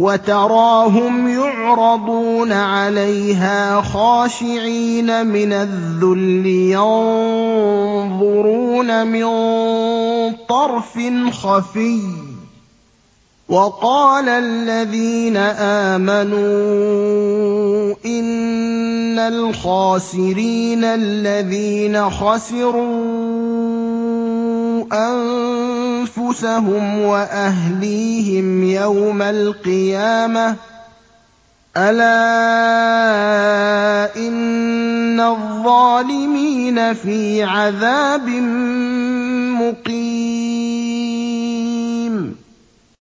وَتَرَاهُمْ يُعْرَضُونَ عَلَيْهَا خَاشِعِينَ مِنَ الذُّلِّ يَنظُرُونَ مِن طَرْفٍ خَفِيٍّ ۗ وَقَالَ الَّذِينَ آمَنُوا إِنَّ الْخَاسِرِينَ الَّذِينَ خَسِرُوا أَنفُسَهُمْ وَأَهْلِيهِمْ يَوْمَ الْقِيَامَةِ ۗ أَلَا إِنَّ الظَّالِمِينَ فِي عَذَابٍ مُّقِيمٍ